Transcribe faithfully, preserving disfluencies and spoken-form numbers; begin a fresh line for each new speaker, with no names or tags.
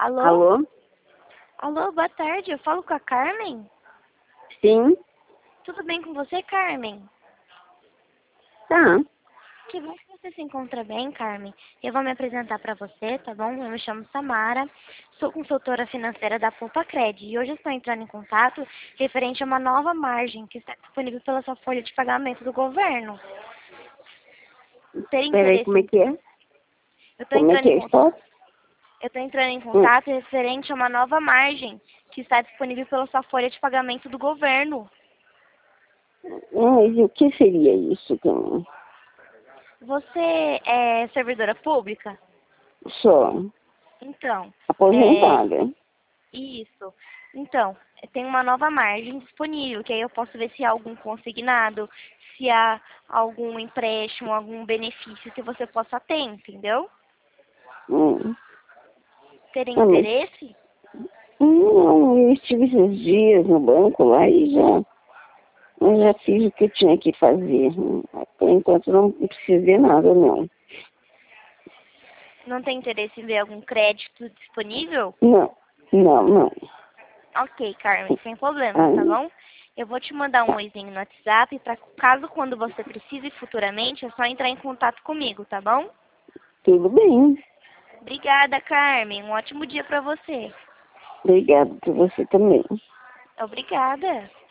Alô?
Alô?
Alô, boa tarde. Eu falo com a Carmen?
Sim?
Tudo bem com você, Carmen?
Tá.
Que bom que você se encontra bem, Carmen. Eu vou me apresentar para você, tá bom? Eu me chamo Samara, sou consultora financeira da Poupa-Cred e hoje eu estou entrando em contato referente a uma nova margem que está disponível pela sua folha de pagamento do governo. Ter
Peraí, como é
interesse?
que é?
Eu estou
Como é
entrando
que
em
é?
contato.
Está?
Eu estou entrando em
Hum.
contato referente a uma nova margem que está disponível pela sua folha de pagamento do governo.
Mas o que seria isso? Que eu
Você é servidora pública?
sou
Então, é
aposentada.
isso. Então, tem uma nova margem disponível, que aí eu posso ver se há algum consignado, se há algum empréstimo, algum benefício que você possa ter, entendeu?
Hum.
Ter
Não, mas
interesse?
não, eu estive esses dias no banco lá e já, eu já fiz o que eu tinha que fazer. Por enquanto não preciso de nada, não.
Não tem interesse em ver algum crédito disponível?
Não, não, não.
Ok, Carmen, sem problemas, tá
Aí,
bom? Eu vou te mandar um
tá.
oizinho no WhatsApp, para caso quando você precise futuramente, é só entrar em contato comigo, tá bom?
Tudo bem.
Obrigada, Carmen. Um ótimo dia para você.
Obrigada por você também.
Obrigada.